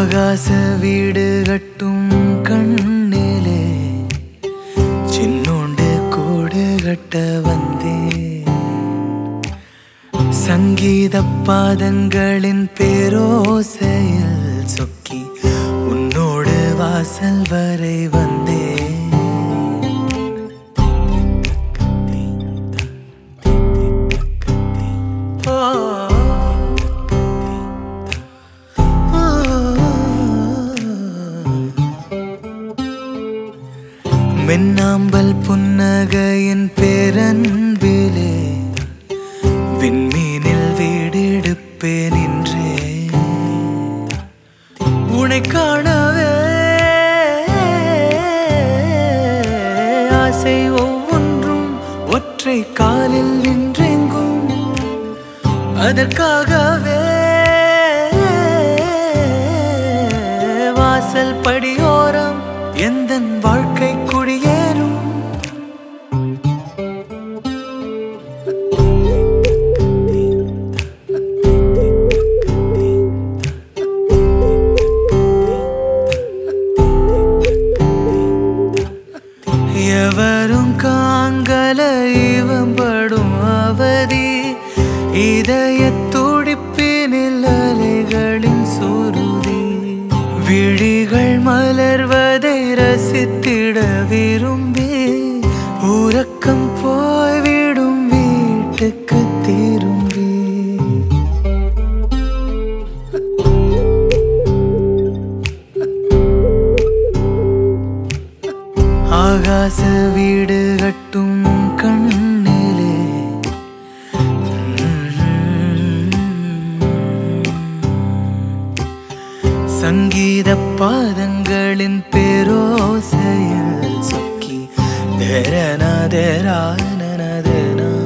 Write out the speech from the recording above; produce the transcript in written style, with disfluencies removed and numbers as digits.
ஆகாச வீடு கட்டும் கண்ணிலே சின்னோண்டு கூடு கட்ட வந்தேன். சங்கீத பாதங்களின் பேரோசையில் சொக்கி உன்னோடு வாசல் வரை வந்தேன். மின்னாம்பல் புன்னகையின் பேரன்பிலே விண்மீனில் வீடெடுப்பேன் என்றே உன்னை காணவே ஆசை ஒவ்வொன்றும் ஒற்றை காலில் நின்றெங்கும். அதற்காகவே வாசல் படியோரம் எந்தன் வாழ்க்கை குடியேறும். எவரும் காங்கல இவம்படும் அவதி இதய துடிப்பினில் அலைகளின் சுருதி. விழிகள் மலர்வதை ரசித்திட விரும்பி உறக்கம் போய்விடும் வீட்டுக்கு திரும்பி. ஆகாச வீடு கட்டும் கண்ணிலே சங்கீத பாதங்களின் பேரோசையில் சொக்கி தேரனா தேரா நன தேனா